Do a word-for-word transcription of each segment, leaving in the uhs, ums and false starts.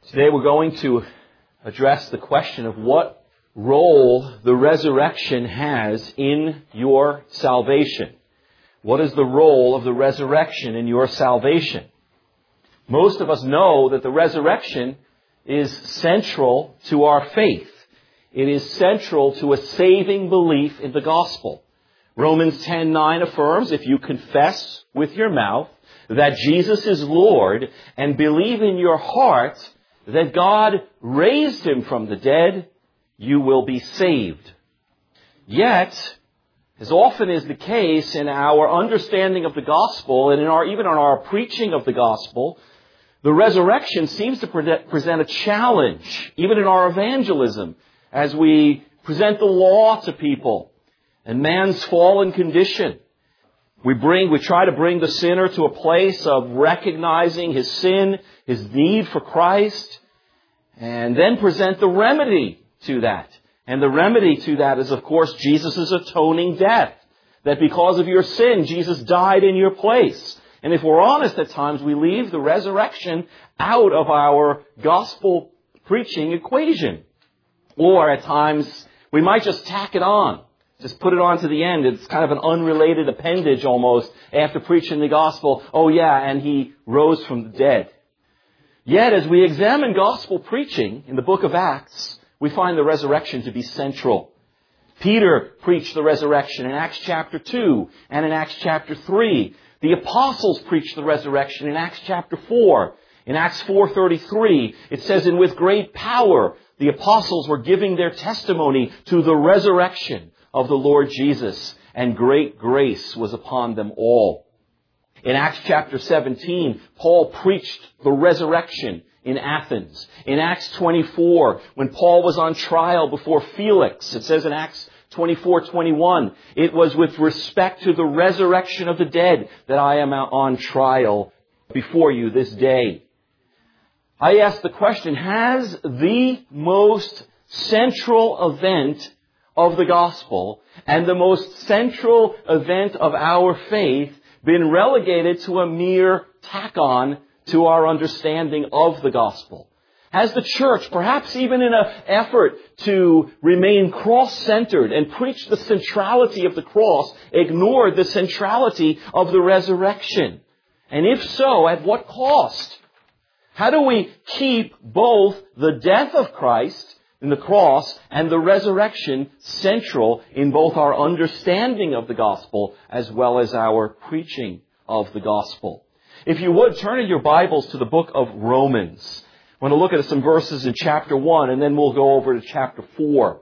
Today we're going to address the question of what role the resurrection has in your salvation. What is the role of the resurrection in your salvation? Most of us know that the resurrection is central to our faith. It is central to a saving belief in the gospel. Romans ten nine affirms, if you confess with your mouth that Jesus is Lord and believe in your heart that God raised him from the dead, you will be saved. Yet, as often is the case in our understanding of the gospel and in our even in our preaching of the gospel, the resurrection seems to pre- present a challenge, even in our evangelism, as we present the law to people and man's fallen condition. We bring, we try to bring the sinner to a place of recognizing his sin, his need for Christ, and then present the remedy to that. And the remedy to that is, of course, Jesus' atoning death. That because of your sin, Jesus died in your place. And if we're honest at times, we leave the resurrection out of our gospel preaching equation. Or at times, we might just tack it on. Just put it on to the end. It's kind of an unrelated appendage almost after preaching the gospel. Oh yeah, and he rose from the dead. Yet as we examine gospel preaching in the book of Acts, we find the resurrection to be central. Peter preached the resurrection in Acts chapter two and in Acts chapter three. The apostles preached the resurrection in Acts chapter four. In Acts four thirty-three, it says, and with great power, the apostles were giving their testimony to the resurrection of the Lord Jesus, and great grace was upon them all. In Acts chapter seventeen, Paul preached the resurrection in Athens. In Acts twenty-four, when Paul was on trial before Felix, it says in Acts twenty-four twenty-one, it was with respect to the resurrection of the dead that I am on trial before you this day. I ask the question, has the most central event of the gospel and the most central event of our faith been relegated to a mere tack-on to our understanding of the gospel? Has the church, perhaps even in an effort to remain cross-centered and preach the centrality of the cross, ignored the centrality of the resurrection? And if so, at what cost? How do we keep both the death of Christ in the cross and the resurrection central in both our understanding of the gospel as well as our preaching of the gospel? If you would, turn in your Bibles to the book of Romans. I want to look at some verses in chapter one, and then we'll go over to chapter four.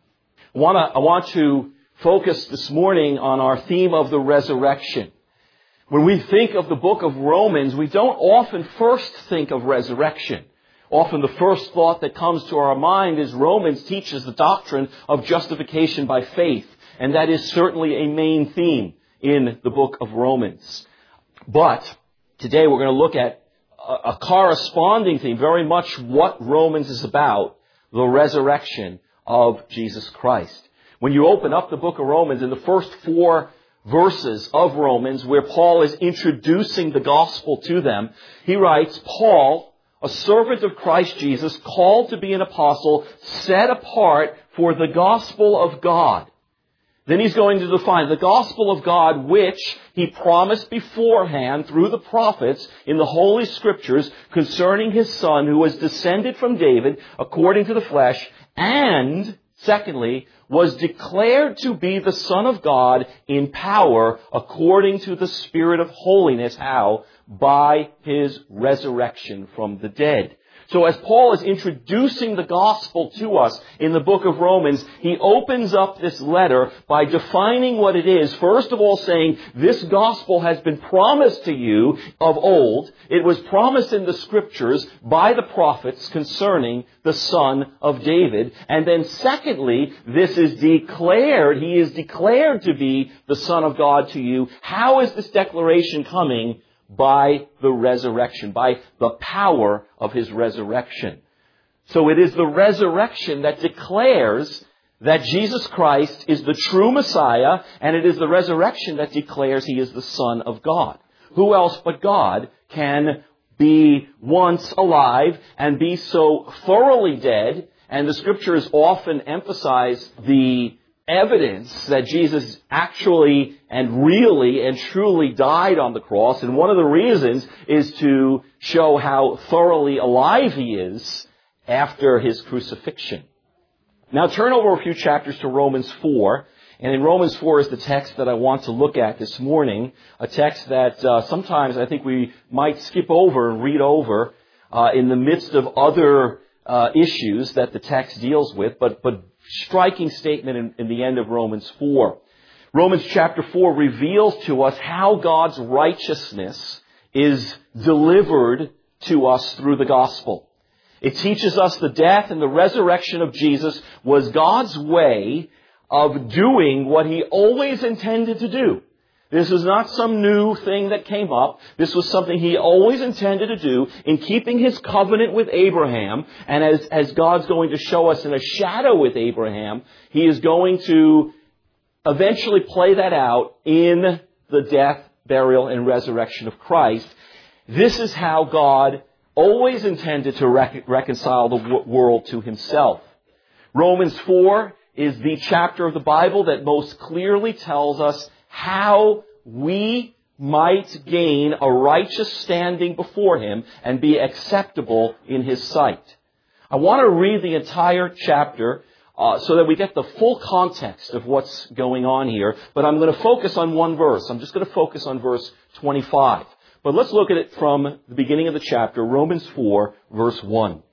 I want to, I want to focus this morning on our theme of the resurrection. When we think of the book of Romans, we don't often first think of resurrection. Often the first thought that comes to our mind is Romans teaches the doctrine of justification by faith. And that is certainly a main theme in the book of Romans. But today we're going to look at a corresponding theme, very much what Romans is about, the resurrection of Jesus Christ. When you open up the book of Romans, in the first four verses of Romans, where Paul is introducing the gospel to them, he writes, Paul, a servant of Christ Jesus, called to be an apostle, set apart for the gospel of God. Then he's going to define the gospel of God, which he promised beforehand through the prophets in the Holy Scriptures concerning his Son, who was descended from David according to the flesh, and, secondly, was declared to be the Son of God in power according to the Spirit of holiness. How? By his resurrection from the dead. So as Paul is introducing the gospel to us in the book of Romans, he opens up this letter by defining what it is. First of all, saying, this gospel has been promised to you of old. It was promised in the Scriptures by the prophets concerning the Son of David. And then secondly, this is declared, he is declared to be the Son of God to you. How is this declaration coming? By the resurrection, by the power of his resurrection. So it is the resurrection that declares that Jesus Christ is the true Messiah, and it is the resurrection that declares he is the Son of God. Who else but God can be once alive and be so thoroughly dead. And the Scriptures often emphasize the evidence that Jesus actually and really and truly died on the cross. And one of the reasons is to show how thoroughly alive He is after His crucifixion. Now turn over a few chapters to Romans four. And in Romans four is the text that I want to look at this morning. A text that uh, sometimes I think we might skip over and read over uh, in the midst of other uh, issues that the text deals with. But, but striking statement in, in the end of Romans four. Romans chapter four reveals to us how God's righteousness is delivered to us through the gospel. It teaches us the death and the resurrection of Jesus was God's way of doing what He always intended to do. This is not some new thing that came up. This was something He always intended to do in keeping His covenant with Abraham. And as, as God's going to show us in a shadow with Abraham, He is going to eventually play that out in the death, burial, and resurrection of Christ. This is how God always intended to rec- reconcile the w- world to Himself. Romans four is the chapter of the Bible that most clearly tells us how we might gain a righteous standing before Him and be acceptable in His sight. I want to read the entire chapter uh, so that we get the full context of what's going on here, but I'm going to focus on one verse. I'm just going to focus on verse twenty-five. But let's look at it from the beginning of the chapter, Romans four, verse one.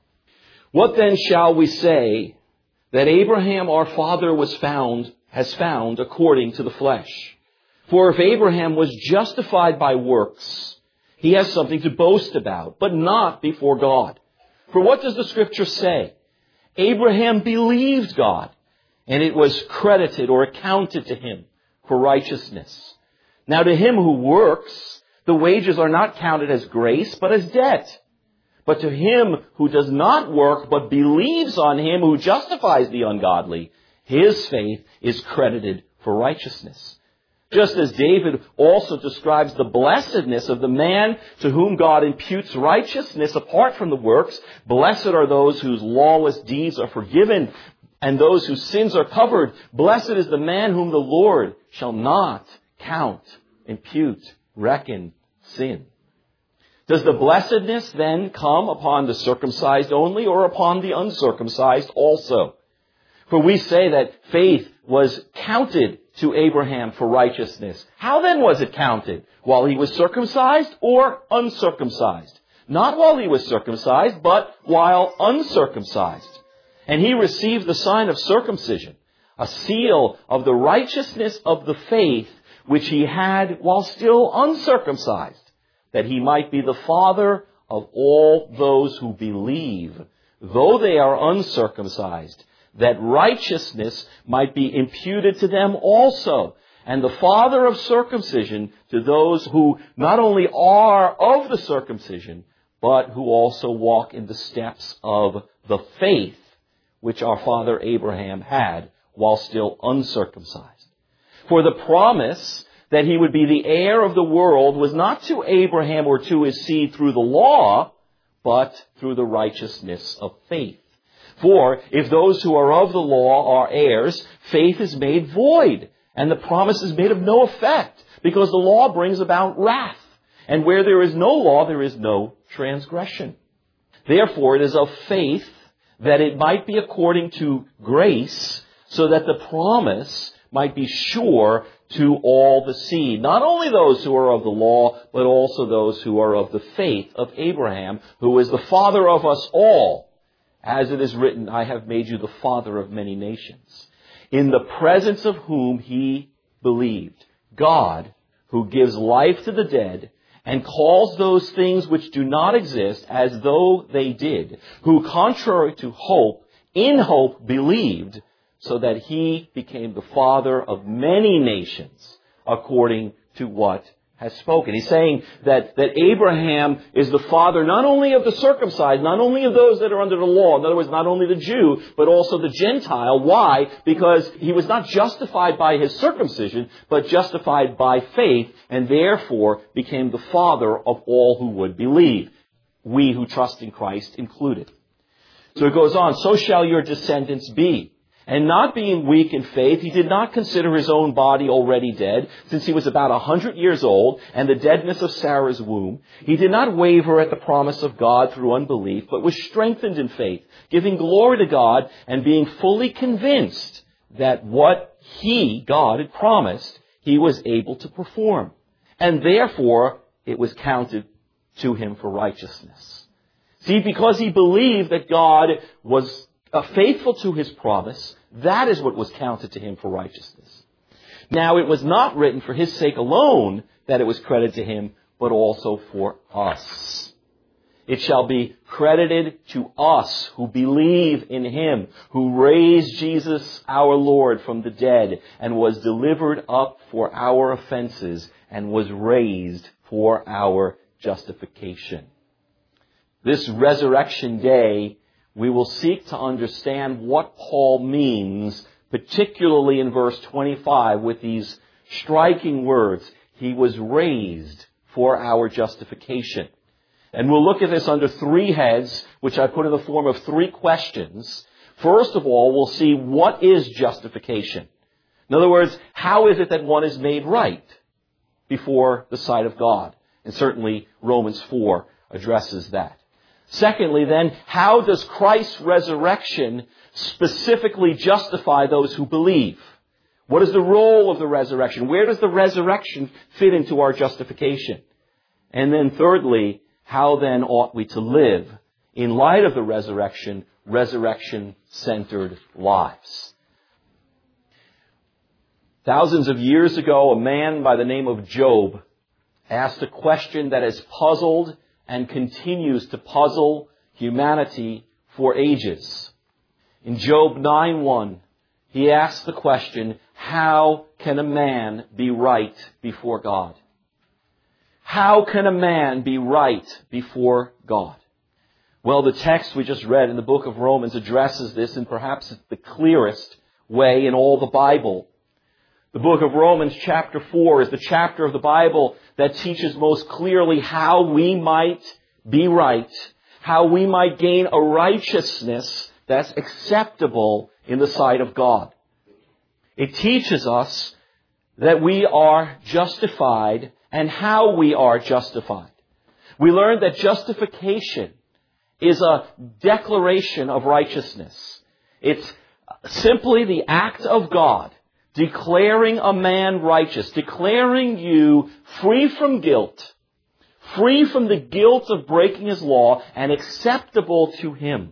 What then shall we say that Abraham our father was found, has found according to the flesh? For if Abraham was justified by works, he has something to boast about, but not before God. For what does the Scripture say? Abraham believed God, and it was credited or accounted to him for righteousness. Now to him who works, the wages are not counted as grace, but as debt. But to him who does not work, but believes on Him who justifies the ungodly, his faith is credited for righteousness. Just as David also describes the blessedness of the man to whom God imputes righteousness apart from the works, blessed are those whose lawless deeds are forgiven and those whose sins are covered. Blessed is the man whom the Lord shall not count, impute, reckon sin. Does the blessedness then come upon the circumcised only or upon the uncircumcised also? For we say that faith was counted to Abraham for righteousness. How then was it counted? While he was circumcised or uncircumcised? Not while he was circumcised, but while uncircumcised. And he received the sign of circumcision, a seal of the righteousness of the faith which he had while still uncircumcised, that he might be the father of all those who believe, though they are uncircumcised, that righteousness might be imputed to them also, and the father of circumcision to those who not only are of the circumcision, but who also walk in the steps of the faith which our father Abraham had while still uncircumcised. For the promise that he would be the heir of the world was not to Abraham or to his seed through the law, but through the righteousness of faith. For if those who are of the law are heirs, faith is made void, and the promise is made of no effect, because the law brings about wrath. And where there is no law, there is no transgression. Therefore, it is of faith that it might be according to grace, so that the promise might be sure to all the seed, not only those who are of the law, but also those who are of the faith of Abraham, who is the father of us all. As it is written, I have made you the father of many nations, in the presence of whom he believed, God, who gives life to the dead and calls those things which do not exist as though they did, who contrary to hope, in hope believed, so that he became the father of many nations, according to what has spoken. He's saying that, that Abraham is the father not only of the circumcised, not only of those that are under the law, in other words, not only the Jew, but also the Gentile. Why? Because he was not justified by his circumcision, but justified by faith, and therefore became the father of all who would believe, we who trust in Christ included. So it goes on, so shall your descendants be. And not being weak in faith, he did not consider his own body already dead, since he was about a hundred years old, and the deadness of Sarah's womb. He did not waver at the promise of God through unbelief, but was strengthened in faith, giving glory to God, and being fully convinced that what he, God, had promised, he was able to perform. And therefore, it was counted to him for righteousness. See, because he believed that God was Uh, faithful to his promise, that is what was counted to him for righteousness. Now, it was not written for his sake alone that it was credited to him, but also for us. It shall be credited to us who believe in him, who raised Jesus our Lord from the dead, and was delivered up for our offenses, and was raised for our justification. This resurrection day, we will seek to understand what Paul means, particularly in verse twenty-five, with these striking words, he was raised for our justification. And we'll look at this under three heads, which I put in the form of three questions. First of all, we'll see what is justification. In other words, how is it that one is made right before the sight of God? And certainly Romans four addresses that. Secondly, then, how does Christ's resurrection specifically justify those who believe? What is the role of the resurrection? Where does the resurrection fit into our justification? And then thirdly, how then ought we to live in light of the resurrection, resurrection-centered lives? Thousands of years ago, a man by the name of Job asked a question that has puzzled and continues to puzzle humanity for ages. In Job nine one, he asks the question, how can a man be right before God? How can a man be right before God? Well, the text we just read in the book of Romans addresses this in perhaps the clearest way in all the Bible. The book of Romans chapter four is the chapter of the Bible that teaches most clearly how we might be right, how we might gain a righteousness that's acceptable in the sight of God. It teaches us that we are justified and how we are justified. We learned that justification is a declaration of righteousness. It's simply the act of God declaring a man righteous, declaring you free from guilt, free from the guilt of breaking his law, and acceptable to him.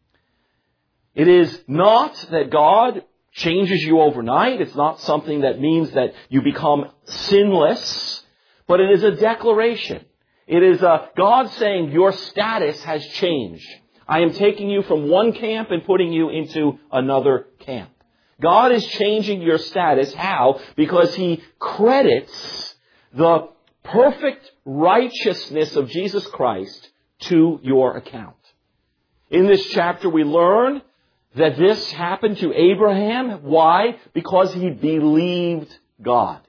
It is not that God changes you overnight. It's not something that means that you become sinless, but it is a declaration. It is a God saying your status has changed. I am taking you from one camp and putting you into another camp. God is changing your status. How? Because he credits the perfect righteousness of Jesus Christ to your account. In this chapter we learn that this happened to Abraham. Why? Because he believed God.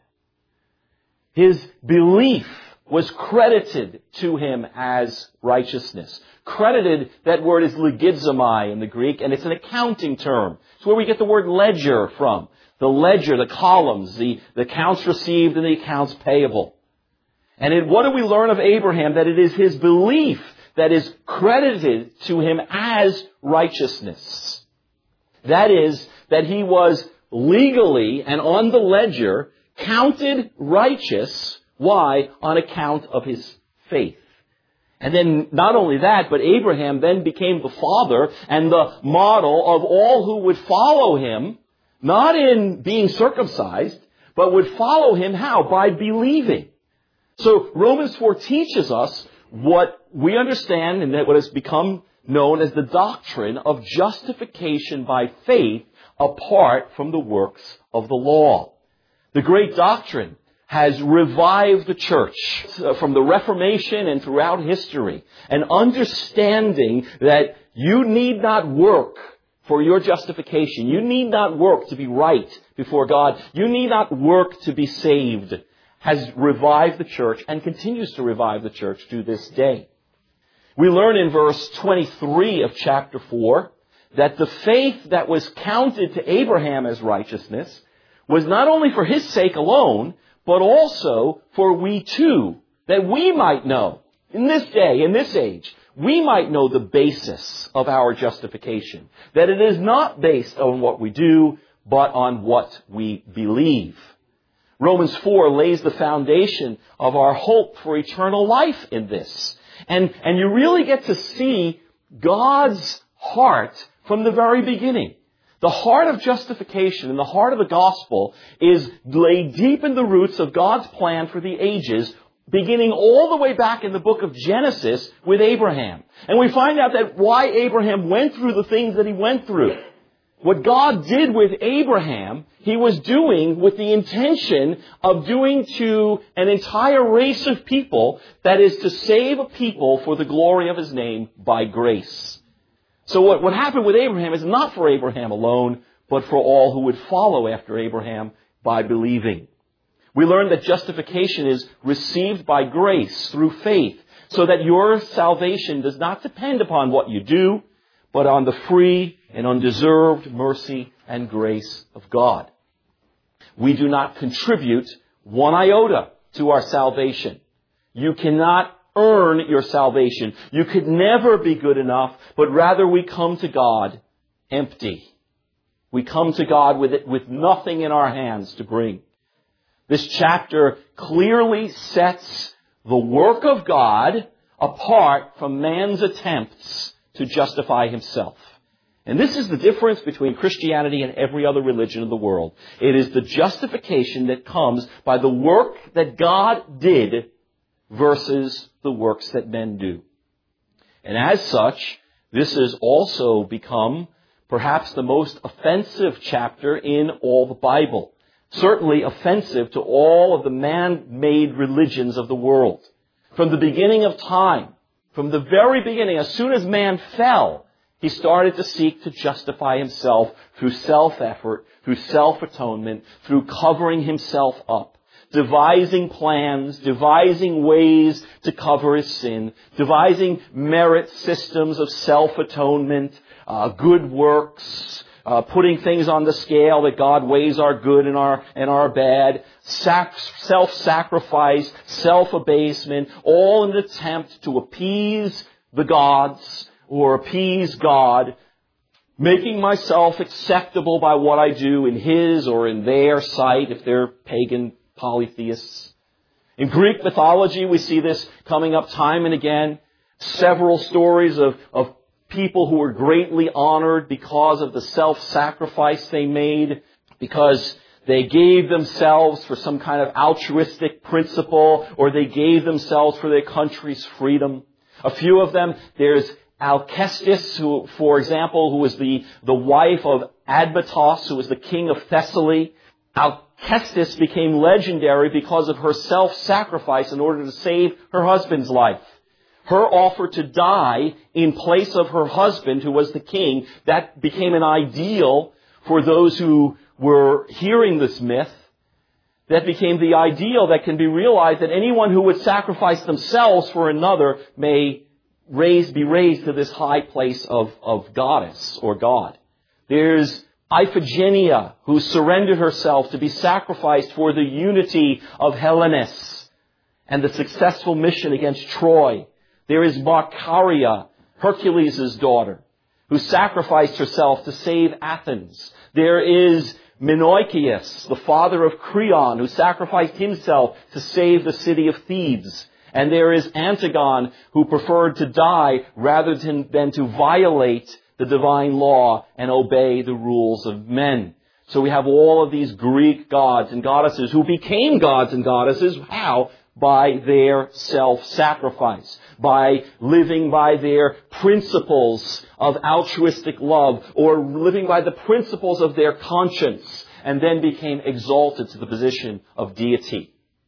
His belief was credited to him as righteousness. Credited, that word is legizomai in the Greek, and it's an accounting term. It's where we get the word ledger from. The ledger, the columns, the, the accounts received and the accounts payable. And it, what do we learn of Abraham? That it is his belief that is credited to him as righteousness. That is, that he was legally and on the ledger counted righteous. Why? On account of his faith. And then not only that, but Abraham then became the father and the model of all who would follow him, not in being circumcised, but would follow him how? By believing. So Romans four teaches us what we understand and that what has become known as the doctrine of justification by faith apart from the works of the law. The great doctrine has revived the church from the Reformation and throughout history. An understanding that you need not work for your justification. You need not work to be right before God. You need not work to be saved. Has revived the church and continues to revive the church to this day. We learn in verse twenty-three of chapter four that the faith that was counted to Abraham as righteousness was not only for his sake alone, but also for we too, that we might know, in this day, in this age, we might know the basis of our justification. That it is not based on what we do, but on what we believe. Romans four lays the foundation of our hope for eternal life in this. And, and you really get to see God's heart from the very beginning. The heart of justification and the heart of the gospel is laid deep in the roots of God's plan for the ages, beginning all the way back in the book of Genesis with Abraham. And we find out that why Abraham went through the things that he went through. What God did with Abraham, He was doing with the intention of doing to an entire race of people, that is to save a people for the glory of His name by grace. So what, what happened with Abraham is not for Abraham alone, but for all who would follow after Abraham by believing. We learn that justification is received by grace through faith, so that your salvation does not depend upon what you do, but on the free and undeserved mercy and grace of God. We do not contribute one iota to our salvation. You cannot earn your salvation. You could never be good enough, but rather we come to God empty. We come to God with it, with nothing in our hands to bring. This chapter clearly sets the work of God apart from man's attempts to justify himself. And this is the difference between Christianity and every other religion in the world. It is the justification that comes by the work that God did versus the works that men do. And as such, this has also become perhaps the most offensive chapter in all the Bible. Certainly offensive to all of the man-made religions of the world. From the beginning of time, from the very beginning, as soon as man fell, he started to seek to justify himself through self-effort, through self-atonement, through covering himself up, devising plans, devising ways to cover his sin, devising merit systems of self-atonement, uh, good works, uh, putting things on the scale that God weighs our good and our and our bad, sac- self-sacrifice, self-abasement, all in an attempt to appease the gods, or appease God, making myself acceptable by what I do in His or in their sight, if they're pagan polytheists. In Greek mythology, we see this coming up time and again. Several stories of, of people who were greatly honored because of the self-sacrifice they made, because they gave themselves for some kind of altruistic principle, or they gave themselves for their country's freedom. A few of them, there's Alcestis, who, for example, who was the, the wife of Admetos, who was the king of Thessaly. Alcestis became legendary because of her self-sacrifice in order to save her husband's life. Her offer to die in place of her husband, who was the king, that became an ideal for those who were hearing this myth. That became the ideal that can be realized, that anyone who would sacrifice themselves for another may Raised, be raised to this high place of, of goddess or God. There's Iphigenia, who surrendered herself to be sacrificed for the unity of Hellenes and the successful mission against Troy. There is Macaria, Hercules' daughter, who sacrificed herself to save Athens. There is Menoikeus, the father of Creon, who sacrificed himself to save the city of Thebes. And there is Antigone, who preferred to die rather than, than to violate the divine law and obey the rules of men. So we have all of these Greek gods and goddesses who became gods and goddesses. How? By their self-sacrifice. By living by their principles of altruistic love, or living by the principles of their conscience, and then became exalted to the position of deity.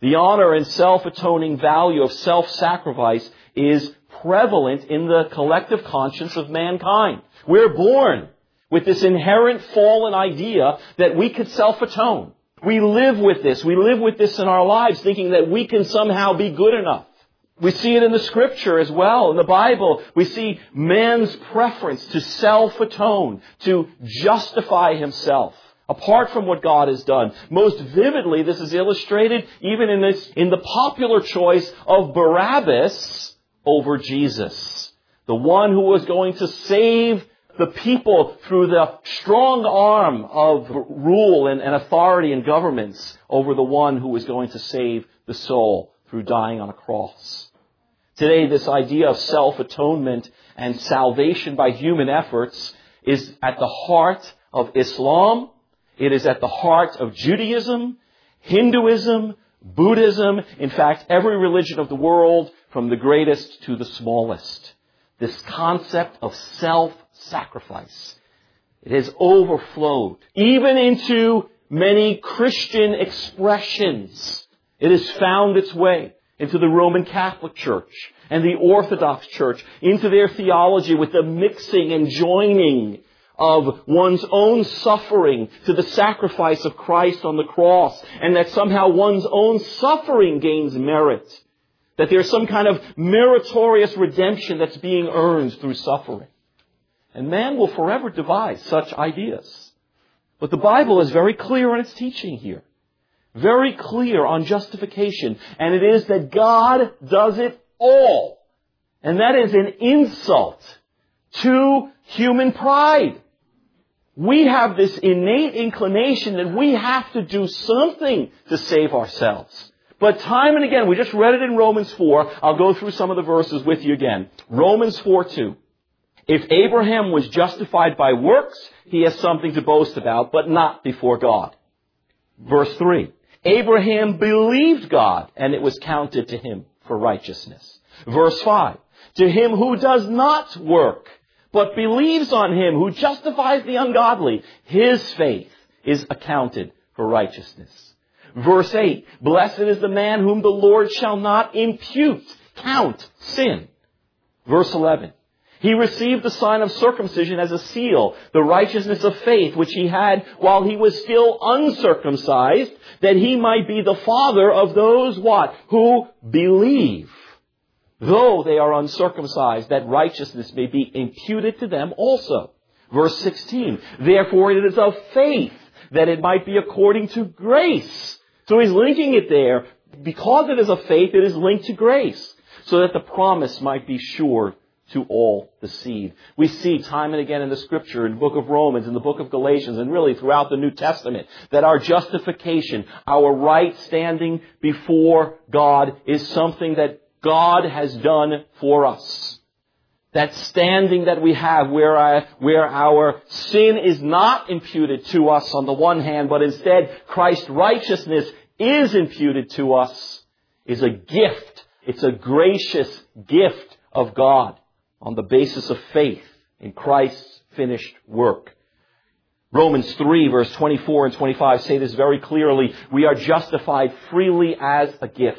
The honor and self-atoning value of self-sacrifice is prevalent in the collective conscience of mankind. We're born with this inherent fallen idea that we could self-atone. We live with this. We live with this in our lives, thinking that we can somehow be good enough. We see it in the Scripture as well. In the Bible, we see man's preference to self-atone, to justify himself, apart from what God has done. Most vividly, this is illustrated even in this, in the popular choice of Barabbas over Jesus, the one who was going to save the people through the strong arm of rule and, and authority and governments over the one who was going to save the soul through dying on a cross. Today, this idea of self-atonement and salvation by human efforts is at the heart of Islam. It is at the heart of Judaism, Hinduism, Buddhism, in fact, every religion of the world, from the greatest to the smallest. This concept of self-sacrifice, it has overflowed even into many Christian expressions. It has found its way into the Roman Catholic Church and the Orthodox Church, into their theology with the mixing and joining of one's own suffering to the sacrifice of Christ on the cross, and that somehow one's own suffering gains merit. That there's some kind of meritorious redemption that's being earned through suffering. And man will forever devise such ideas. But the Bible is very clear in its teaching here. Very clear on justification. And it is that God does it all. And that is an insult to human pride. We have this innate inclination that we have to do something to save ourselves. But time and again, we just read it in Romans four. I'll go through some of the verses with you again. Romans four two. If Abraham was justified by works, he has something to boast about, but not before God. Verse three. Abraham believed God, and it was counted to him for righteousness. Verse five. To him who does not work, but believes on him who justifies the ungodly, his faith is accounted for righteousness. Verse eight, blessed is the man whom the Lord shall not impute, count, sin. Verse eleven, he received the sign of circumcision as a seal, the righteousness of faith which he had while he was still uncircumcised, that he might be the father of those, what? Who believe. Though they are uncircumcised, that righteousness may be imputed to them also. Verse sixteen, therefore it is of faith, that it might be according to grace. So he's linking it there. Because it is of faith, it is linked to grace, so that the promise might be sure to all the seed. We see time and again in the Scripture, in the book of Romans, in the book of Galatians, and really throughout the New Testament, that our justification, our right standing before God, is something that God has done for us. That standing that we have where our, where our sin is not imputed to us on the one hand, but instead Christ's righteousness is imputed to us, is a gift. It's a gracious gift of God on the basis of faith in Christ's finished work. Romans three, verse twenty-four and twenty-five say this very clearly. We are justified freely as a gift.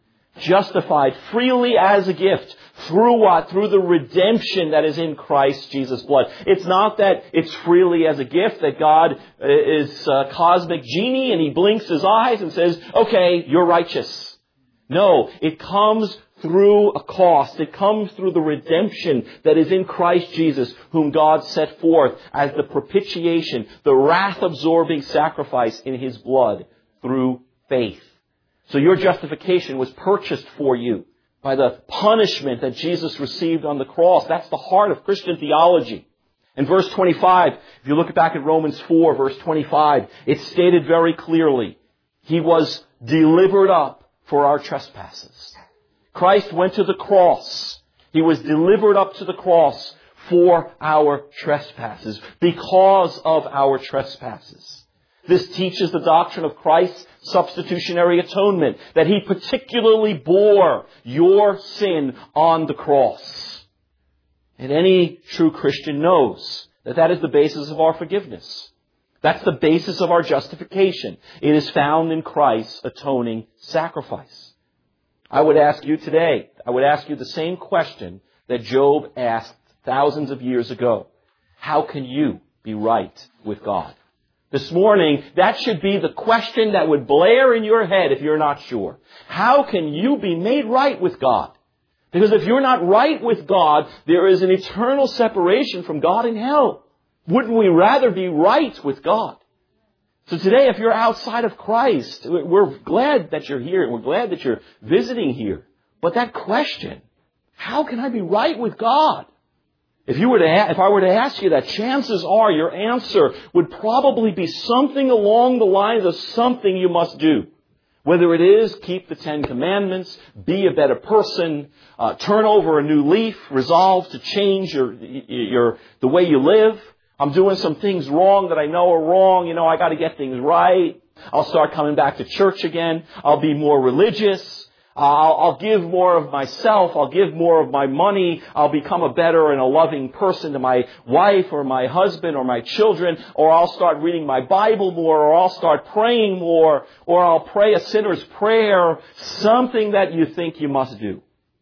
Justified freely as a gift. Through what? Through the redemption that is in Christ Jesus' blood. It's not that it's freely as a gift, that God is a cosmic genie and he blinks his eyes and says, okay, you're righteous. No, it comes through a cost. It comes through the redemption that is in Christ Jesus, whom God set forth as the propitiation, the wrath-absorbing sacrifice in his blood through faith. So your justification was purchased for you by the punishment that Jesus received on the cross. That's the heart of Christian theology. In verse twenty-five, if you look back at Romans four, verse twenty-five, it's stated very clearly, he was delivered up for our trespasses. Christ went to the cross. He was delivered up to the cross for our trespasses, because of our trespasses. This teaches the doctrine of Christ's substitutionary atonement, that he particularly bore your sin on the cross. And any true Christian knows that that is the basis of our forgiveness. That's the basis of our justification. It is found in Christ's atoning sacrifice. I would ask you today, I would ask you the same question that Job asked thousands of years ago. How can you be right with God? This morning, that should be the question that would blare in your head if you're not sure. How can you be made right with God? Because if you're not right with God, there is an eternal separation from God in hell. Wouldn't we rather be right with God? So today, if you're outside of Christ, we're glad that you're here. We're glad that you're visiting here. But that question, how can I be right with God? If you were to, if I were to ask you that, chances are your answer would probably be something along the lines of something you must do. Whether it is keep the Ten Commandments, be a better person, uh, turn over a new leaf, resolve to change your, your, the way you live. I'm doing some things wrong that I know are wrong. You know, I got to get things right. I'll start coming back to church again. I'll be more religious. I'll, I'll give more of myself. I'll give more of my money. I'll become a better and a loving person to my wife or my husband or my children. Or I'll start reading my Bible more. Or I'll start praying more. Or I'll pray a sinner's prayer. Something that you think you must do.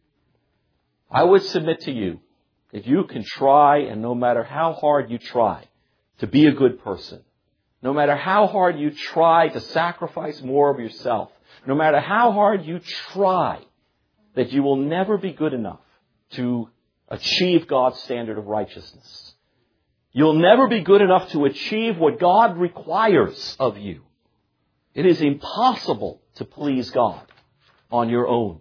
I would submit to you, if you can try, and no matter how hard you try to be a good person, no matter how hard you try to sacrifice more of yourself, no matter how hard you try, that you will never be good enough to achieve God's standard of righteousness. You'll never be good enough to achieve what God requires of you. It is impossible to please God on your own.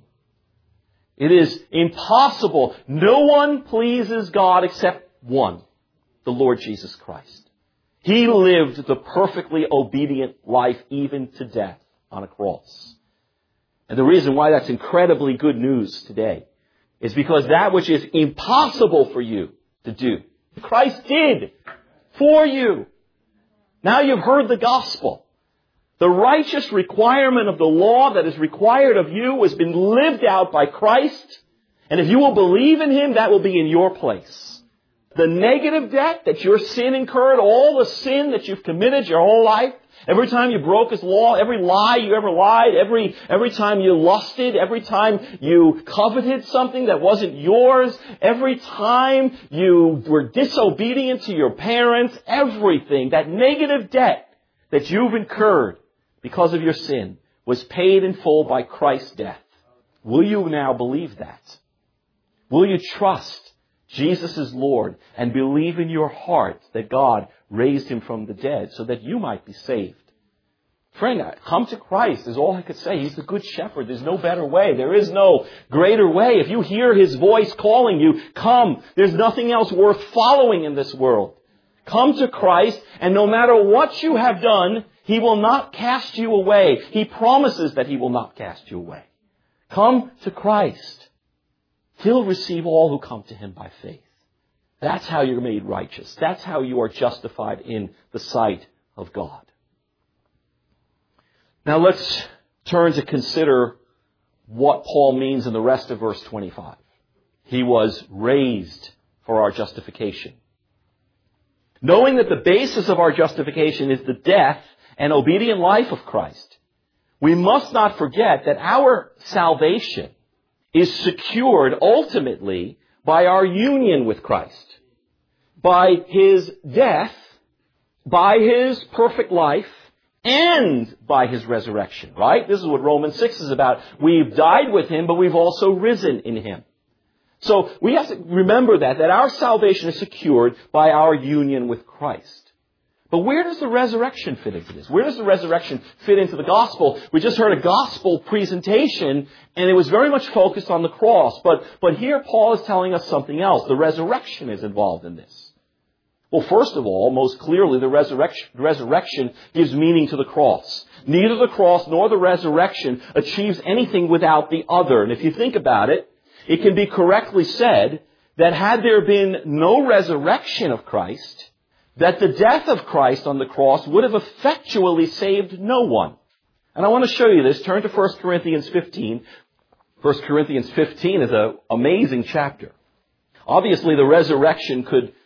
It is impossible. No one pleases God except one, the Lord Jesus Christ. He lived the perfectly obedient life even to death on a cross. And the reason why that's incredibly good news today is because that which is impossible for you to do, Christ did for you. Now you've heard the gospel. The righteous requirement of the law that is required of you has been lived out by Christ. And if you will believe in Him, that will be in your place. The negative debt that your sin incurred, all the sin that you've committed your whole life, every time you broke His law, every lie you ever lied, every, every time you lusted, every time you coveted something that wasn't yours, every time you were disobedient to your parents, everything, that negative debt that you've incurred because of your sin was paid in full by Christ's death. Will you now believe that? Will you trust Jesus is Lord and believe in your heart that God raised Him from the dead so that you might be saved? Friend, come to Christ is all I could say. He's the good shepherd. There's no better way. There is no greater way. If you hear His voice calling you, come. There's nothing else worth following in this world. Come to Christ, and no matter what you have done, He will not cast you away. He promises that He will not cast you away. Come to Christ. He'll receive all who come to Him by faith. That's how you're made righteous. That's how you are justified in the sight of God. Now let's turn to consider what Paul means in the rest of verse twenty-five. He was raised for our justification. Knowing that the basis of our justification is the death and obedient life of Christ, we must not forget that our salvation is secured ultimately by our union with Christ, by His death, by His perfect life, and by His resurrection, right? This is what Romans six is about. We've died with Him, but we've also risen in Him. So we have to remember that, that our salvation is secured by our union with Christ. But where does the resurrection fit into this? Where does the resurrection fit into the gospel? We just heard a gospel presentation, and it was very much focused on the cross. But, but here Paul is telling us something else. The resurrection is involved in this. Well, first of all, most clearly, the resurrection, resurrection gives meaning to the cross. Neither the cross nor the resurrection achieves anything without the other. And if you think about it, it can be correctly said that had there been no resurrection of Christ, that the death of Christ on the cross would have effectually saved no one. And I want to show you this. Turn to First Corinthians fifteen. First Corinthians fifteen is an amazing chapter. Obviously, the resurrection could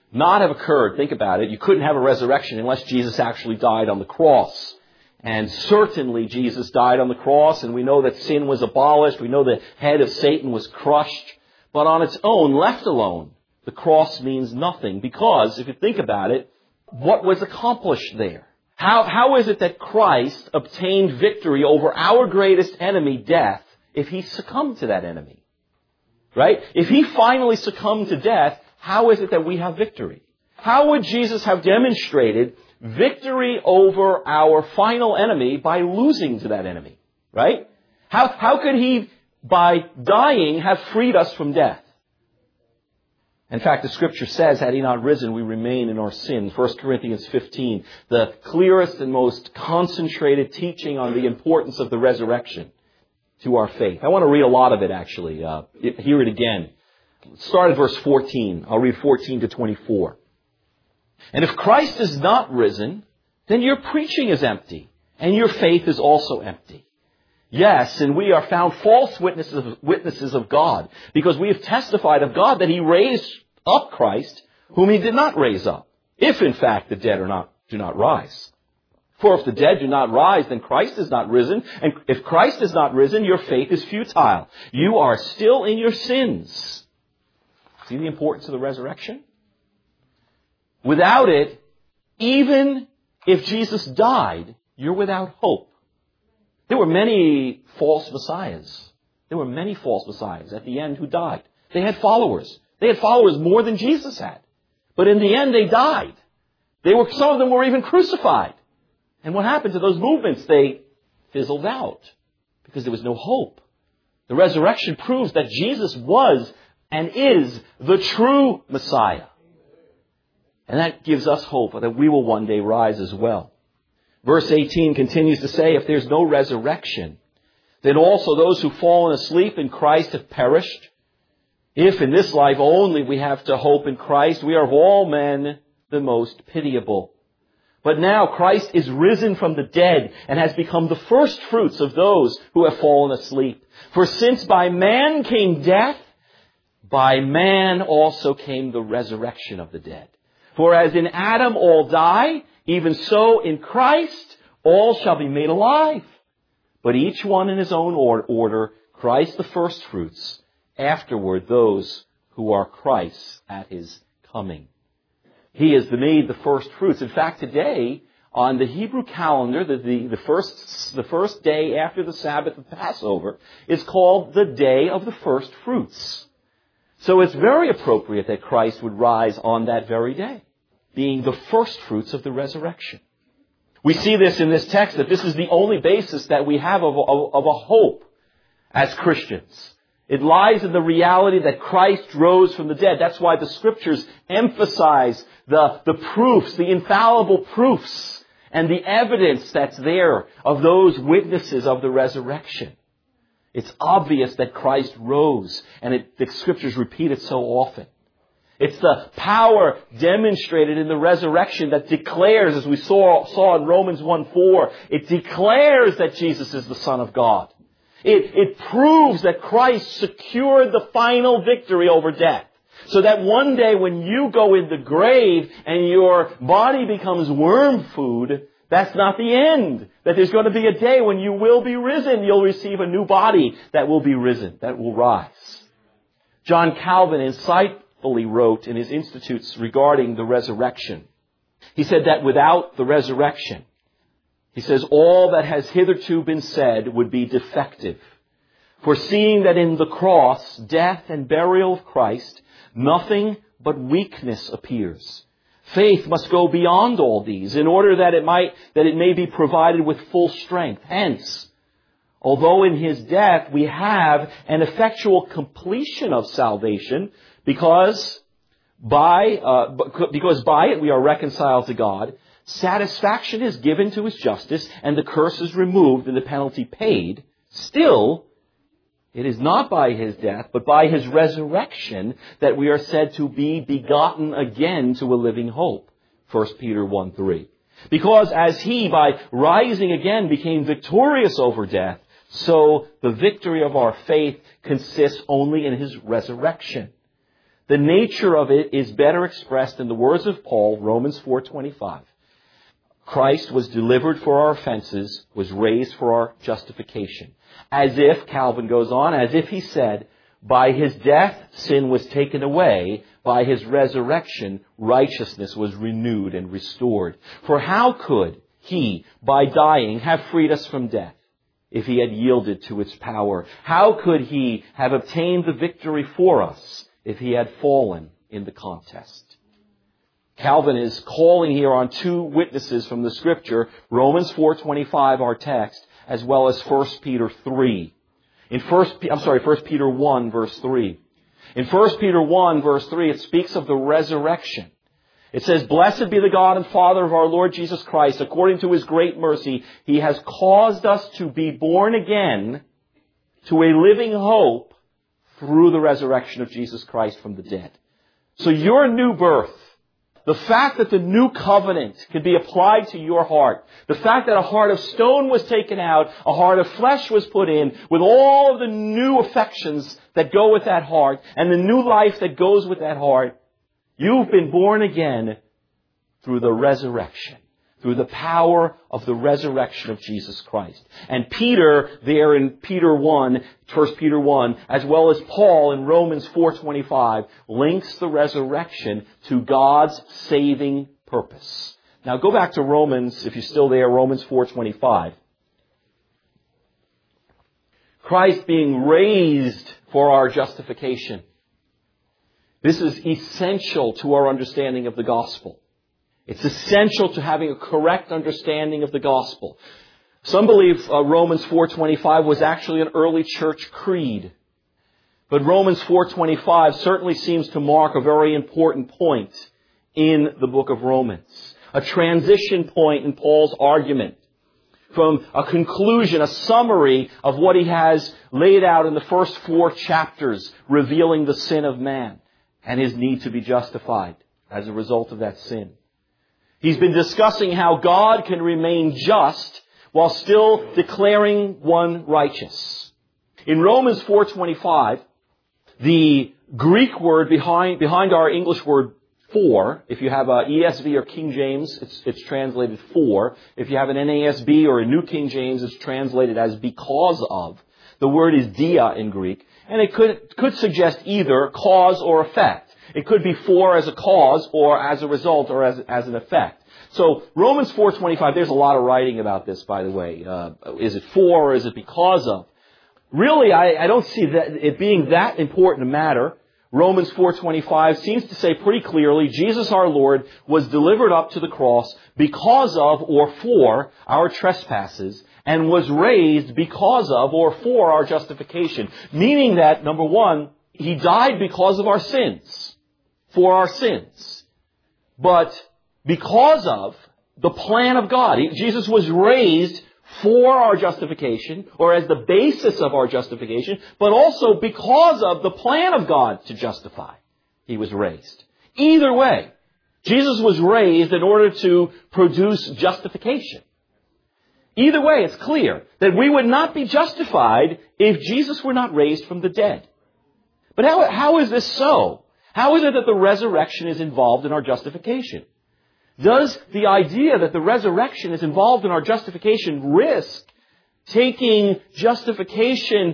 not have occurred. Think about it. You couldn't have a resurrection unless Jesus actually died on the cross. And certainly Jesus died on the cross, and we know that sin was abolished. We know the head of Satan was crushed. But on its own, left alone, the cross means nothing. Because, if you think about it, what was accomplished there? How, how is it that Christ obtained victory over our greatest enemy, death, if he succumbed to that enemy? Right? If he finally succumbed to death, how is it that we have victory? How would Jesus have demonstrated victory over our final enemy by losing to that enemy? Right? How, how could he, by dying, have freed us from death? In fact, the Scripture says, had he not risen, we remain in our sin. First Corinthians fifteen, the clearest and most concentrated teaching on the importance of the resurrection to our faith. I want to read a lot of it, actually. Uh, hear it again. Start at verse fourteen. I'll read fourteen to twenty-four. And if Christ is not risen, then your preaching is empty, and your faith is also empty. Yes, and we are found false witnesses, witnesses of God, because we have testified of God that he raised up Christ, whom he did not raise up, if in fact the dead are not, do not rise. For if the dead do not rise, then Christ is not risen, and if Christ is not risen, your faith is futile. You are still in your sins. See the importance of the resurrection? Without it, even if Jesus died, you're without hope. There were many false messiahs. There were many false messiahs at the end who died. They had followers. They had followers more than Jesus had. But in the end, they died. They were, some of them were even crucified. And what happened to those movements? They fizzled out because there was no hope. The resurrection proves that Jesus was and is the true Messiah. And that gives us hope that we will one day rise as well. Verse eighteen continues to say, if there's no resurrection, then also those who've fallen asleep in Christ have perished. If in this life only we have to hope in Christ, we are of all men the most pitiable. But now Christ is risen from the dead and has become the first fruits of those who have fallen asleep. For since by man came death, by man also came the resurrection of the dead. For as in Adam all die, even so in Christ all shall be made alive. But each one in his own order, Christ the first fruits, afterward those who are Christ's at his coming. He is made the first fruits. In fact, today, on the Hebrew calendar, the, the, the, first, the first day after the Sabbath of Passover is called the day of the first fruits. So it's very appropriate that Christ would rise on that very day, being the first fruits of the resurrection. We see this in this text, that this is the only basis that we have of, of, of a hope as Christians. It lies in the reality that Christ rose from the dead. That's why the Scriptures emphasize the, the proofs, the infallible proofs, and the evidence that's there of those witnesses of the resurrection. It's obvious that Christ rose, and it, the Scriptures repeat it so often. It's the power demonstrated in the resurrection that declares, as we saw, saw in Romans one four, it declares that Jesus is the Son of God. It, it proves that Christ secured the final victory over death. So that one day when you go in the grave and your body becomes worm food, that's not the end. That there's going to be a day when you will be risen. You'll receive a new body that will be risen, that will rise. John Calvin insightfully wrote in his Institutes regarding the resurrection. He said that without the resurrection, he says, all that has hitherto been said would be defective. For seeing that in the cross, death and burial of Christ, nothing but weakness appears. Faith must go beyond all these in order that it might, that it may be provided with full strength. Hence, although in his death we have an effectual completion of salvation, because by, uh, because by it we are reconciled to God, satisfaction is given to his justice, and the curse is removed and the penalty paid, still, it is not by his death, but by his resurrection that we are said to be begotten again to a living hope. First Peter one three. Because as he, by rising again, became victorious over death, so the victory of our faith consists only in his resurrection. The nature of it is better expressed in the words of Paul, Romans four twenty-five. Christ was delivered for our offenses, was raised for our justification. As if, Calvin goes on, as if he said, by his death, sin was taken away. By his resurrection, righteousness was renewed and restored. For how could he, by dying, have freed us from death if he had yielded to its power? How could he have obtained the victory for us if he had fallen in the contest? Calvin is calling here on two witnesses from the Scripture, Romans four twenty-five, our text, as well as First Peter three. In First, I'm sorry, First Peter one, verse three. In First Peter one, verse three, it speaks of the resurrection. It says, "Blessed be the God and Father of our Lord Jesus Christ. According to His great mercy, He has caused us to be born again to a living hope through the resurrection of Jesus Christ from the dead." So your new birth, the fact that the new covenant can be applied to your heart, the fact that a heart of stone was taken out, a heart of flesh was put in, with all of the new affections that go with that heart, and the new life that goes with that heart, you've been born again through the resurrection, through the power of the resurrection of Jesus Christ. And Peter, there in Peter one, First Peter one, as well as Paul in Romans four twenty-five, links the resurrection to God's saving purpose. Now go back to Romans, if you're still there, Romans four twenty-five. Christ being raised for our justification. This is essential to our understanding of the gospel. It's essential to having a correct understanding of the gospel. Some believe uh, Romans four twenty-five was actually an early church creed. But Romans four twenty-five certainly seems to mark a very important point in the book of Romans. A transition point in Paul's argument from a conclusion, a summary of what he has laid out in the first four chapters, revealing the sin of man and his need to be justified as a result of that sin. He's been discussing how God can remain just while still declaring one righteous. In Romans four twenty-five, the Greek word behind, behind our English word for, if you have a E S V or King James, it's, it's translated for. If you have an N A S B or a New King James, it's translated as because of. The word is dia in Greek, and it could, could suggest either cause or effect. It could be for as a cause or as a result or as, as an effect. So Romans four twenty-five, there's a lot of writing about this, by the way. Uh, is it for or is it because of? Really, I, I don't see that it being that important a matter. Romans four twenty-five seems to say pretty clearly, Jesus our Lord was delivered up to the cross because of or for our trespasses and was raised because of or for our justification. Meaning that, number one, He died because of our sins, for our sins. But because of the plan of God, Jesus was raised for our justification, or as the basis of our justification, but also because of the plan of God to justify. He was raised. Either way, Jesus was raised in order to produce justification. Either way, it's clear that we would not be justified if Jesus were not raised from the dead. But how, how is this so? How is it that the resurrection is involved in our justification? Does the idea that the resurrection is involved in our justification risk taking justification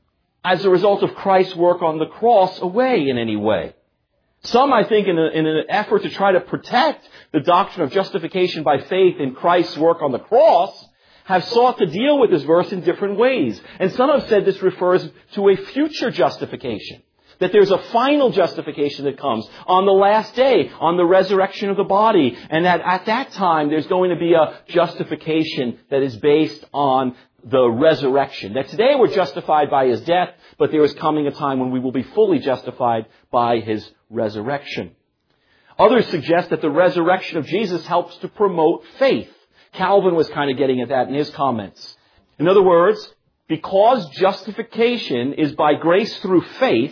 as a result of Christ's work on the cross away in any way? Some, I think, in, a, in an effort to try to protect the doctrine of justification by faith in Christ's work on the cross, have sought to deal with this verse in different ways. And some have said this refers to a future justification. That there's a final justification that comes on the last day, on the resurrection of the body. And that at that time, there's going to be a justification that is based on the resurrection. That today we're justified by His death, but there is coming a time when we will be fully justified by His resurrection. Others suggest that the resurrection of Jesus helps to promote faith. Calvin was kind of getting at that in his comments. In other words, because justification is by grace through faith,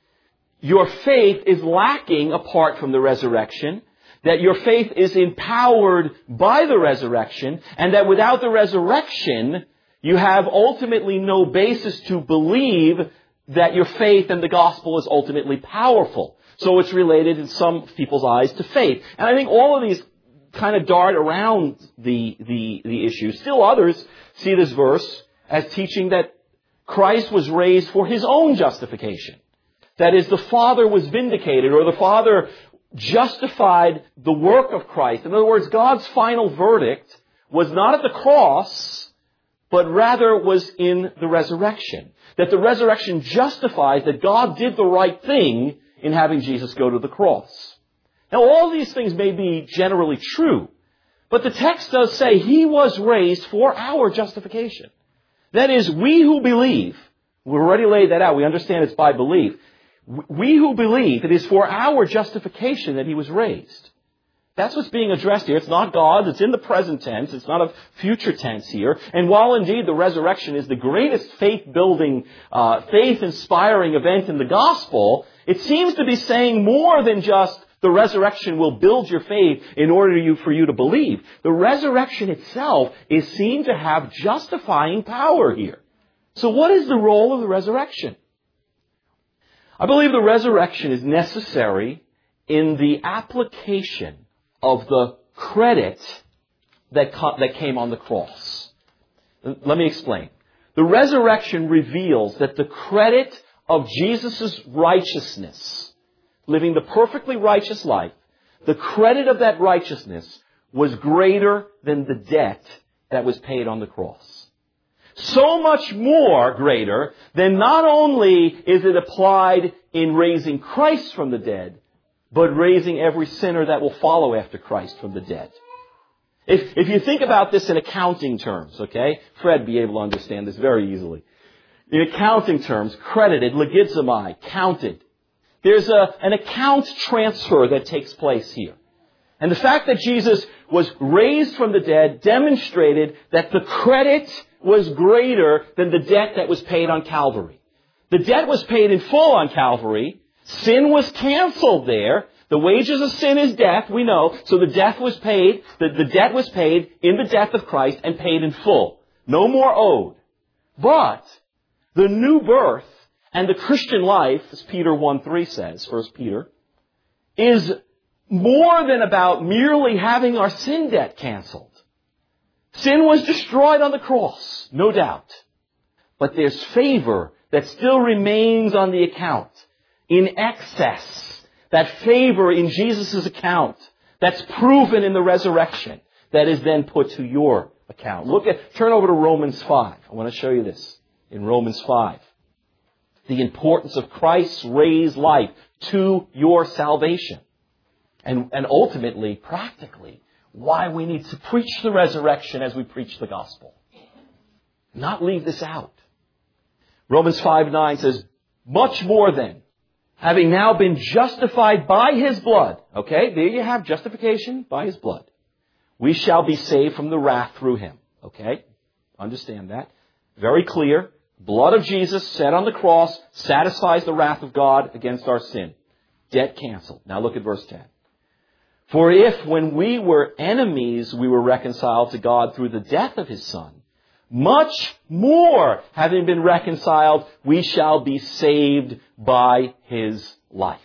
your faith is lacking apart from the resurrection, that your faith is empowered by the resurrection, and that without the resurrection, you have ultimately no basis to believe that your faith in the gospel is ultimately powerful. So it's related in some people's eyes to faith. And I think all of these kind of dart around the, the, the issue. Still others see this verse as teaching that Christ was raised for His own justification. That is, the Father was vindicated, or the Father justified the work of Christ. In other words, God's final verdict was not at the cross, but rather was in the resurrection. That the resurrection justifies that God did the right thing in having Jesus go to the cross. Now, all these things may be generally true, but the text does say He was raised for our justification. That is, we who believe, we've already laid that out, we understand it's by belief. We who believe, it is for our justification that He was raised. That's what's being addressed here. It's not God. It's in the present tense. It's not a future tense here. And while indeed the resurrection is the greatest faith-building, uh, faith-inspiring event in the gospel, it seems to be saying more than just the resurrection will build your faith in order you, for you to believe. The resurrection itself is seen to have justifying power here. So what is the role of the resurrection? I believe the resurrection is necessary in the application of the credit that, co- that came on the cross. Let me explain. The resurrection reveals that the credit of Jesus' righteousness, living the perfectly righteous life, the credit of that righteousness was greater than the debt that was paid on the cross. So much more greater than not only is it applied in raising Christ from the dead, but raising every sinner that will follow after Christ from the dead. If, if you think about this in accounting terms, okay? Fred be able to understand this very easily. In accounting terms, credited, legizomai, counted. There's a, an account transfer that takes place here. And the fact that Jesus was raised from the dead demonstrated that the credit was greater than the debt that was paid on Calvary. The debt was paid in full on Calvary. Sin was canceled there. The wages of sin is death, we know. So the death was paid, the, the debt was paid in the death of Christ and paid in full. No more owed. But the new birth and the Christian life, as Peter one three says, First Peter, is more than about merely having our sin debt canceled. Sin was destroyed on the cross, no doubt. But there's favor that still remains on the account in excess. That favor in Jesus' account that's proven in the resurrection that is then put to your account. Look at, turn over to Romans five. I want to show you this in Romans five. The importance of Christ's raised life to your salvation. And, and ultimately, practically, why we need to preach the resurrection as we preach the gospel. Not leave this out. Romans five nine says, much more then, having now been justified by His blood. Okay, there you have justification by His blood. We shall be saved from the wrath through Him. Okay, understand that. Very clear. Blood of Jesus shed on the cross satisfies the wrath of God against our sin. Debt canceled. Now look at verse ten. For if when we were enemies we were reconciled to God through the death of His Son, much more, having been reconciled, we shall be saved by His life.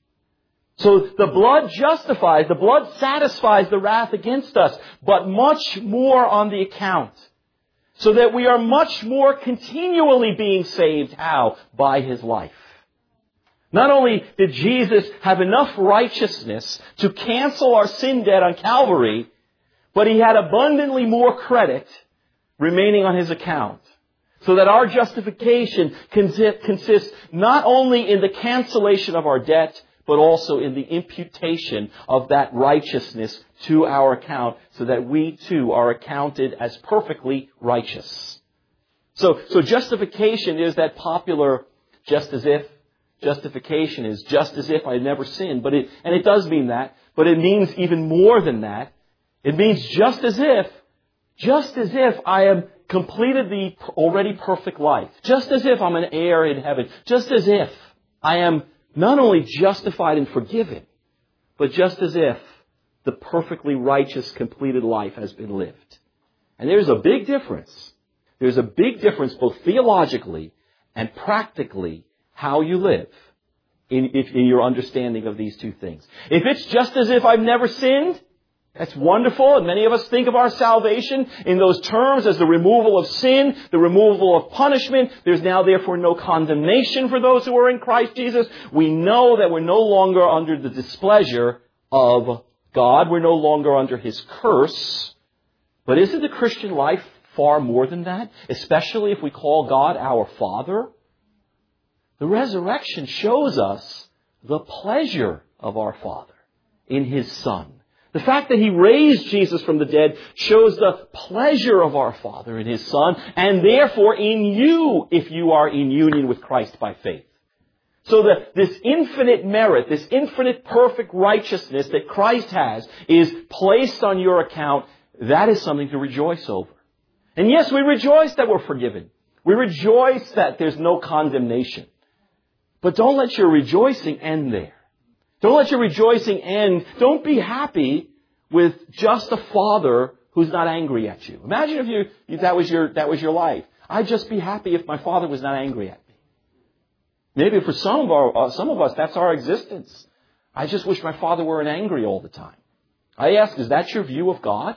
So the blood justifies, the blood satisfies the wrath against us, but much more on the account. So that we are much more continually being saved. How? By His life. Not only did Jesus have enough righteousness to cancel our sin debt on Calvary, but He had abundantly more credit remaining on His account. So that our justification consists not only in the cancellation of our debt, but also in the imputation of that righteousness to our account, so that we too are accounted as perfectly righteous. So, so justification is that popular just as if. Justification is just as if I never sinned, but it, and it does mean that, but it means even more than that. It means just as if, just as if I have completed the already perfect life. Just as if I'm an heir in heaven. Just as if I am not only justified and forgiven, but just as if the perfectly righteous, completed life has been lived. And there's a big difference. There's a big difference both theologically and practically how you live in, if, in your understanding of these two things. If it's just as if I've never sinned, that's wonderful, and many of us think of our salvation in those terms as the removal of sin, the removal of punishment. There's now therefore no condemnation for those who are in Christ Jesus. We know that we're no longer under the displeasure of God. We're no longer under His curse. But isn't the Christian life far more than that? Especially if we call God our Father. The resurrection shows us the pleasure of our Father in His Son. The fact that He raised Jesus from the dead shows the pleasure of our Father in His Son, and therefore in you, if you are in union with Christ by faith. So that this infinite merit, this infinite perfect righteousness that Christ has is placed on your account. That is something to rejoice over. And yes, we rejoice that we're forgiven. We rejoice that there's no condemnation. But don't let your rejoicing end there. Don't let your rejoicing end. Don't be happy with just a father who's not angry at you. Imagine if you, if that was your, that was your life. I'd just be happy if my father was not angry at me. Maybe for some of our, uh, some of us, that's our existence. I just wish my father weren't angry all the time. I ask, is that your view of God?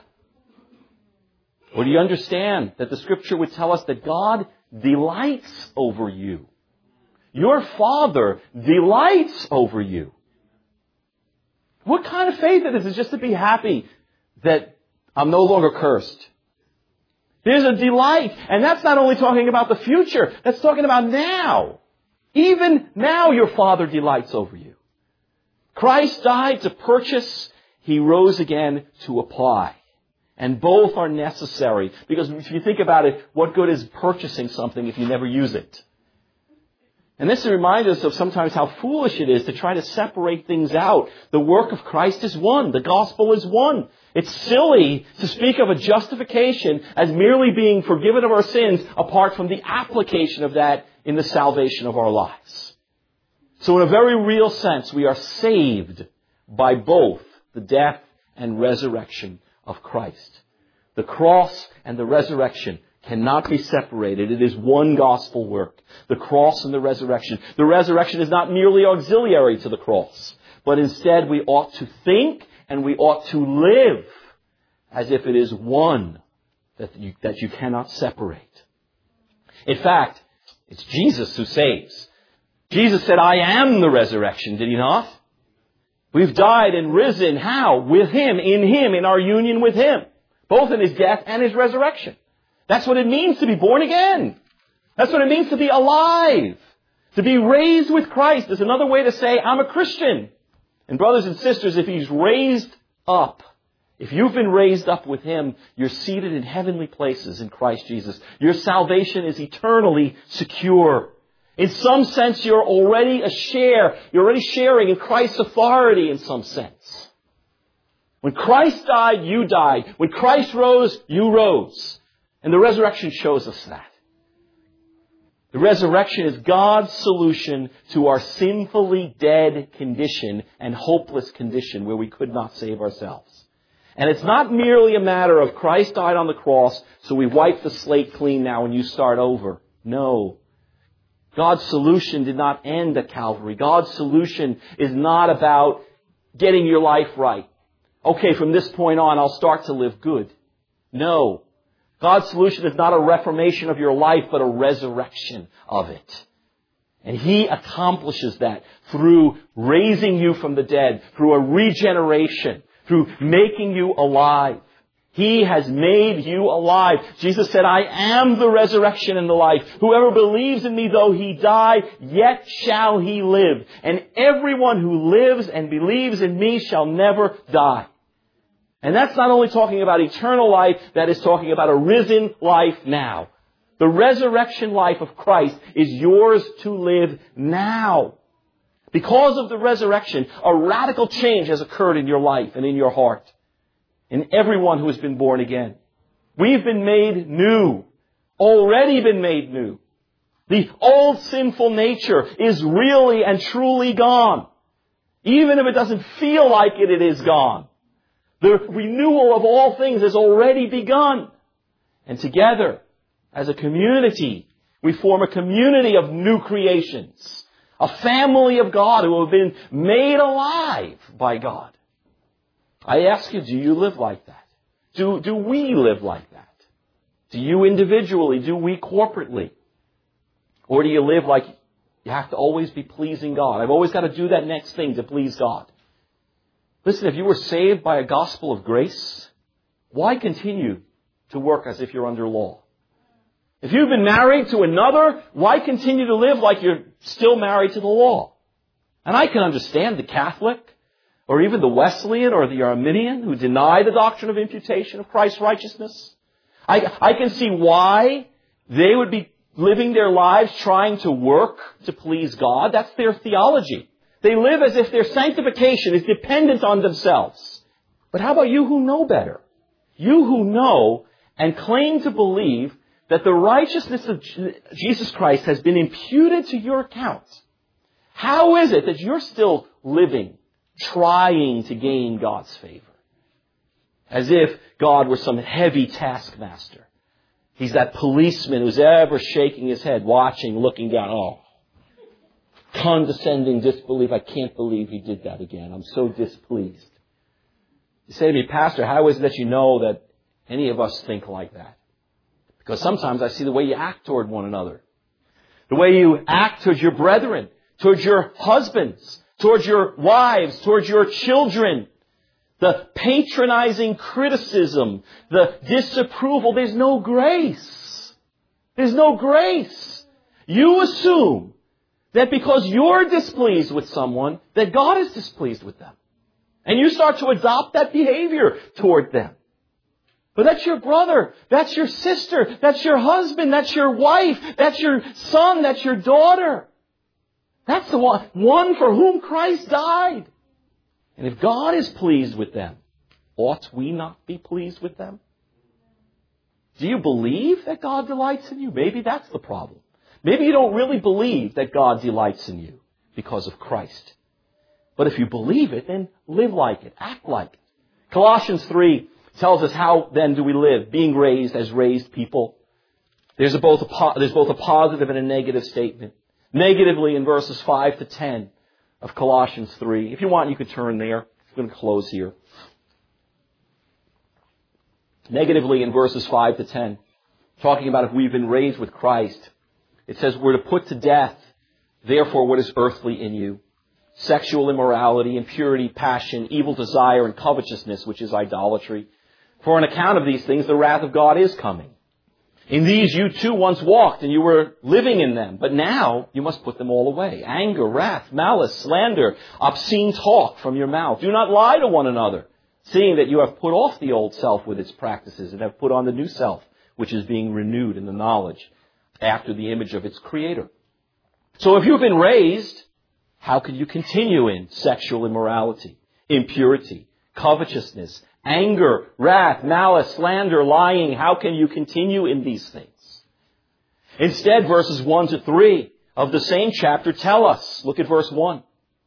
Or do you understand that the Scripture would tell us that God delights over you? Your Father delights over you. What kind of faith it is? It's just to be happy that I'm no longer cursed. There's a delight. And that's not only talking about the future. That's talking about now. Even now your Father delights over you. Christ died to purchase. He rose again to apply. And both are necessary. Because if you think about it, what good is purchasing something if you never use it? And this reminds us of sometimes how foolish it is to try to separate things out. The work of Christ is one. The gospel is one. It's silly to speak of a justification as merely being forgiven of our sins apart from the application of that in the salvation of our lives. So in a very real sense, we are saved by both the death and resurrection of Christ. The cross and the resurrection cannot be separated. It is one gospel work. The cross and the resurrection. The resurrection is not merely auxiliary to the cross, but instead we ought to think and we ought to live as if it is one that you, that you cannot separate. In fact, it's Jesus who saves. Jesus said, I am the resurrection, did He not? We've died and risen. How? With Him, in Him, in our union with Him. Both in His death and His resurrection. That's what it means to be born again. That's what it means to be alive. To be raised with Christ is another way to say, I'm a Christian. And brothers and sisters, if He's raised up, if you've been raised up with Him, you're seated in heavenly places in Christ Jesus. Your salvation is eternally secure. In some sense, you're already a share. You're already sharing in Christ's authority in some sense. When Christ died, you died. When Christ rose, you rose. And the resurrection shows us that. The resurrection is God's solution to our sinfully dead condition and hopeless condition where we could not save ourselves. And it's not merely a matter of Christ died on the cross, so we wipe the slate clean now and you start over. No. God's solution did not end at Calvary. God's solution is not about getting your life right. Okay, from this point on, I'll start to live good. No. God's solution is not a reformation of your life, but a resurrection of it. And He accomplishes that through raising you from the dead, through a regeneration, through making you alive. He has made you alive. Jesus said, I am the resurrection and the life. Whoever believes in me, though he die, yet shall he live. And everyone who lives and believes in me shall never die. And that's not only talking about eternal life, that is talking about a risen life now. The resurrection life of Christ is yours to live now. Because of the resurrection, a radical change has occurred in your life and in your heart. In everyone who has been born again. We've been made new. Already been made new. The old sinful nature is really and truly gone. Even if it doesn't feel like it, it is gone. The renewal of all things has already begun. And together, as a community, we form a community of new creations. A family of God who have been made alive by God. I ask you, do you live like that? Do, do we live like that? Do you individually? Do we corporately? Or do you live like you have to always be pleasing God? I've always got to do that next thing to please God. Listen, if you were saved by a gospel of grace, why continue to work as if you're under law? If you've been married to another, why continue to live like you're still married to the law? And I can understand the Catholic, or even the Wesleyan or the Arminian who deny the doctrine of imputation of Christ's righteousness. I, I can see why they would be living their lives trying to work to please God. That's their theology. They live as if their sanctification is dependent on themselves. But how about you who know better? You who know and claim to believe that the righteousness of Jesus Christ has been imputed to your account. How is it that you're still living, trying to gain God's favor? As if God were some heavy taskmaster. He's that policeman who's ever shaking his head, watching, looking down. Oh, condescending disbelief. I can't believe he did that again. I'm so displeased. You say to me, Pastor, how is it that you know that any of us think like that? Because sometimes I see the way you act toward one another. The way you act towards your brethren, towards your husbands, towards your wives, towards your children. The patronizing criticism, the disapproval. There's no grace. There's no grace. You assume that because you're displeased with someone, that God is displeased with them. And you start to adopt that behavior toward them. But that's your brother. That's your sister. That's your husband. That's your wife. That's your son. That's your daughter. That's the one, one for whom Christ died. And if God is pleased with them, ought we not be pleased with them? Do you believe that God delights in you? Maybe that's the problem. Maybe you don't really believe that God delights in you because of Christ. But if you believe it, then live like it. Act like it. Colossians three tells us how then do we live, being raised as raised people. There's a both a po- there's both a positive and a negative statement. Negatively in verses five to ten of Colossians three. If you want, you could turn there. I'm going to close here. Negatively in verses five to ten, talking about if we've been raised with Christ, it says we're to put to death, therefore, what is earthly in you. Sexual immorality, impurity, passion, evil desire, and covetousness, which is idolatry. For on account of these things, the wrath of God is coming. In these you too once walked, and you were living in them. But now you must put them all away. Anger, wrath, malice, slander, obscene talk from your mouth. Do not lie to one another, seeing that you have put off the old self with its practices and have put on the new self, which is being renewed in the knowledge after the image of its creator. So if you've been raised, how can you continue in sexual immorality, impurity, covetousness, anger, wrath, malice, slander, lying? How can you continue in these things? Instead, verses one to three of the same chapter tell us, look at verse one.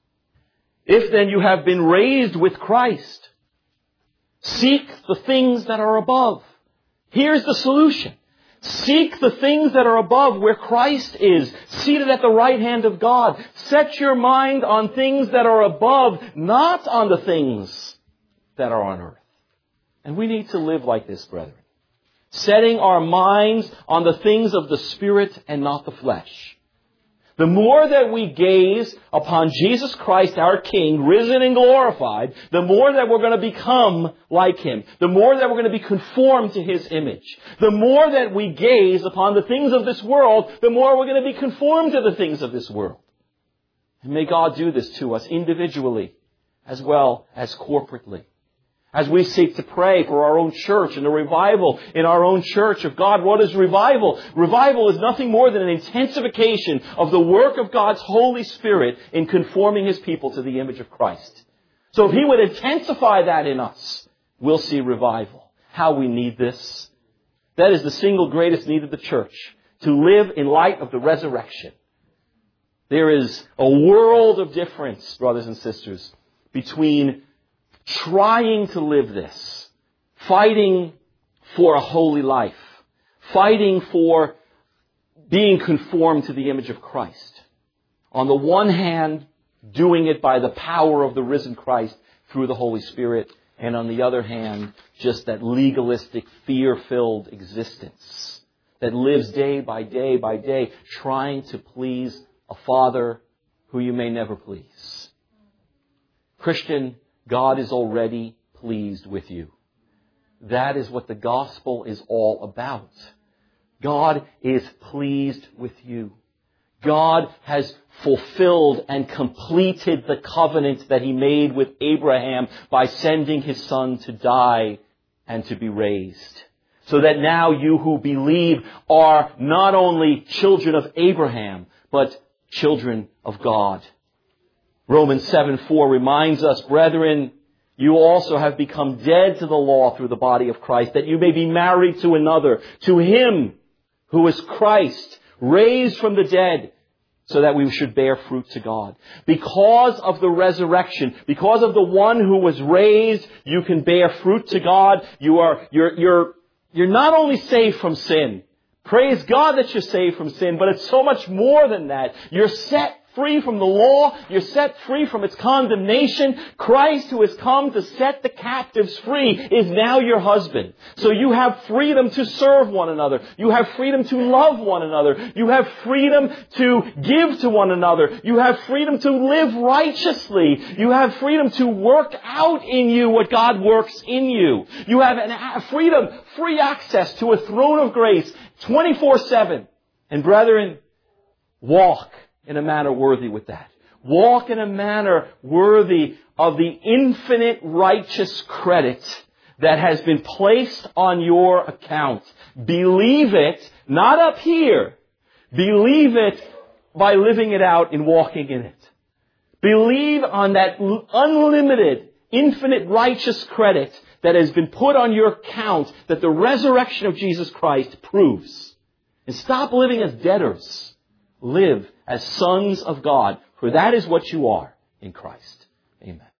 If then you have been raised with Christ, seek the things that are above. Here's the solution. Seek the things that are above where Christ is, seated at the right hand of God. Set your mind on things that are above, not on the things that are on earth. And we need to live like this, brethren. Setting our minds on the things of the Spirit and not the flesh. The more that we gaze upon Jesus Christ, our King, risen and glorified, the more that we're going to become like Him. The more that we're going to be conformed to His image. The more that we gaze upon the things of this world, the more we're going to be conformed to the things of this world. And may God do this to us individually as well as corporately. As we seek to pray for our own church and a revival in our own church of God. What is revival? Revival is nothing more than an intensification of the work of God's Holy Spirit in conforming His people to the image of Christ. So if He would intensify that in us, we'll see revival. How we need this. That is the single greatest need of the church. To live in light of the resurrection. There is a world of difference, brothers and sisters, between trying to live this, fighting for a holy life, fighting for being conformed to the image of Christ, On the one hand, doing it by the power of the risen Christ through the Holy Spirit. And on the other hand, just that legalistic, fear-filled existence that lives day by day by day, trying to please a Father who you may never please. Christian, God is already pleased with you. That is what the gospel is all about. God is pleased with you. God has fulfilled and completed the covenant that He made with Abraham by sending His Son to die and to be raised. So that now you who believe are not only children of Abraham, but children of God. Romans seven four reminds us, brethren, you also have become dead to the law through the body of Christ, that you may be married to another, to Him who is Christ, raised from the dead, so that we should bear fruit to God. Because of the resurrection, because of the one who was raised, you can bear fruit to God. You are, you're, you're, you're not only saved from sin. Praise God that you're saved from sin, but it's so much more than that. You're set free from the law. You're set free from its condemnation. Christ, who has come to set the captives free, is now your husband. So you have freedom to serve one another. You have freedom to love one another. You have freedom to give to one another. You have freedom to live righteously. You have freedom to work out in you what God works in you. You have an freedom, free access to a throne of grace twenty-four seven. And brethren, walk in a manner worthy with that. Walk in a manner worthy of the infinite righteous credit that has been placed on your account. Believe it, not up here. Believe it by living it out and walking in it. Believe on that unlimited, infinite righteous credit that has been put on your account that the resurrection of Jesus Christ proves. And stop living as debtors. Live as sons of God, for that is what you are in Christ. Amen.